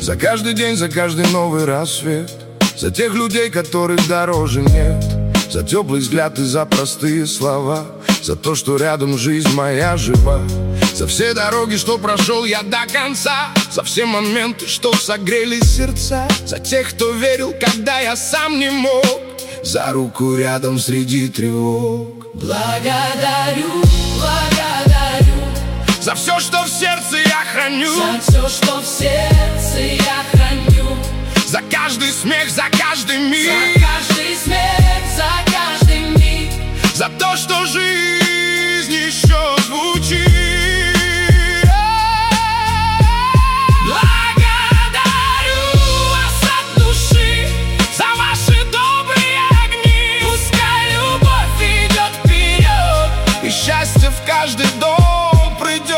За каждый день, за каждый новый рассвет, за тех людей, которых дороже нет, за теплый взгляд и за простые слова, за то, что рядом жизнь моя жива, за все дороги, что прошел я до конца, за все моменты, что согрели сердца, за тех, кто верил, когда я сам не мог, за руку рядом среди тревог. Благодарю, благодарю за все, что в сердце я храню, за все, что в сердце я храню, за каждый смех, за каждый миг, за каждый смех, за каждый миг, за то, что жизнь еще звучит. Благодарю вас от души за ваши добрые огни. Пускай любовь идет вперед, и счастье в каждый дом придет.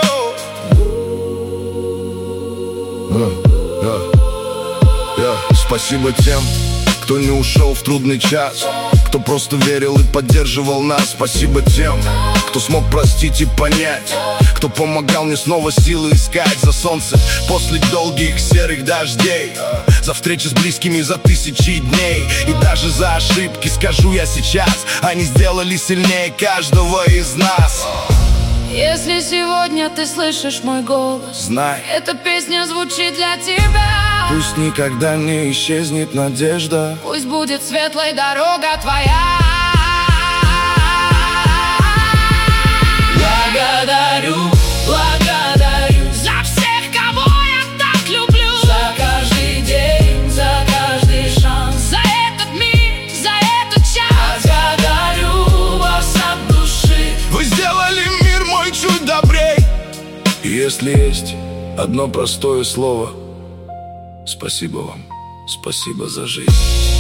Спасибо тем, кто не ушел в трудный час, кто просто верил и поддерживал нас. Спасибо тем, кто смог простить и понять, кто помогал мне снова силы искать. За солнце после долгих серых дождей, за встречи с близкими за тысячи дней, и даже за ошибки, скажу я сейчас, они сделали сильнее каждого из нас. Если сегодня ты слышишь мой голос, Знай, эта песня звучит для тебя. пусть никогда не исчезнет надежда, Пусть будет светлой дорога твоя. Благодарю, благодарю за всех, кого я так люблю, за каждый день, за каждый шанс, за этот миг, за этот час. Благодарю вас от души. вы сделали мир мой чуть добрей. И если есть одно простое слово: спасибо вам, спасибо за жизнь.